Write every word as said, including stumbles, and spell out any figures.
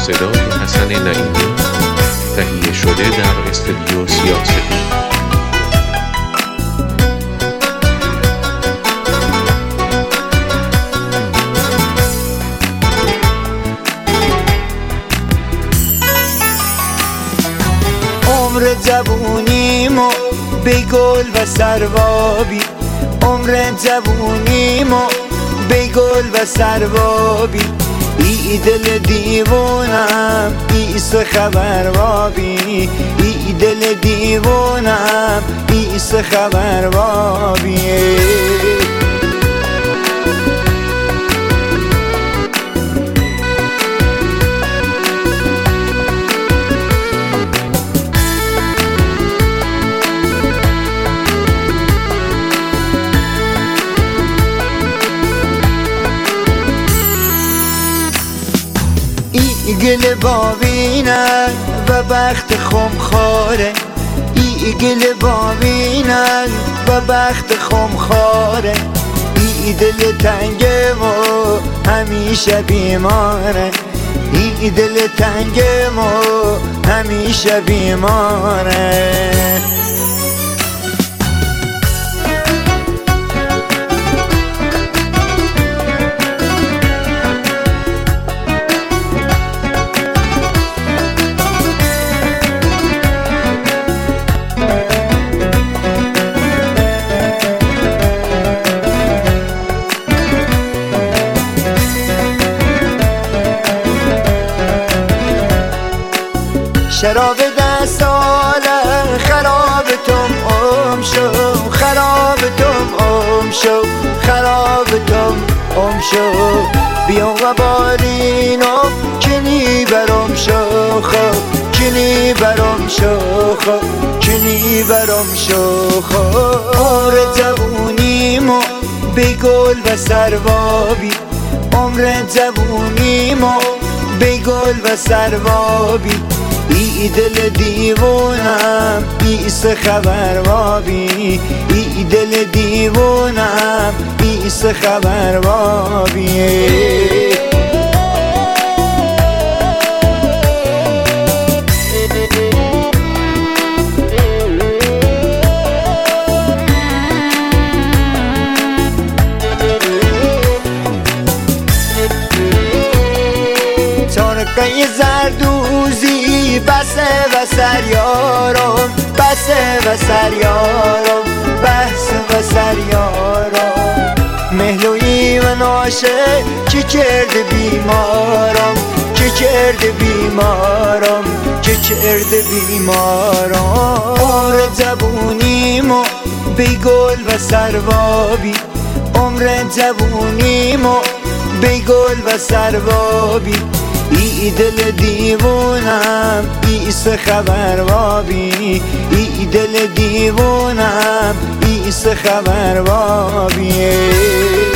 صدای حسن نعیمی، تهیه شده در استودیو سیاسفید. عمر جوونیمو به گل و سروابی، عمر جوونیمو به گل و سروابی، ای دل دیوونم ایس خبر وابی، ای دل دیوونم ایس خبر وابی. گل باوینن و بخت خمخاره، ای گل باوینن و بخت خمخاره، ای دل تنگه و همیشه بیماره، ای دل تنگه و همیشه بیماره. شراب دستاله خرابتم ام شو، خرابتم ام شو، خرابتم ام شو، بیا و بارینو کنی برم شو خو، کنی برم شو خو، کنی برم شو خو. عمر جوونیمو به گل و سروابی، عمر جوونیمو به گل و سروابی، ای دل دیوونم ایس خبر وابی، ای دل دیوونم ایس خبر وابی. ترقه زردوزی بسه و سریارم، بسه و سریارم، بسه و سریارم. مهلوی و ناشه چی کرد بیمارم، چی کرد بیمارم، چی کرد بیمارم. عمر جوونیمو به گل و سروابی، عمر جوونیمو به گل و سروابی، ای دل دیوونم ایس خبر وابی، ای دل دیوونم ایس خبر وابی.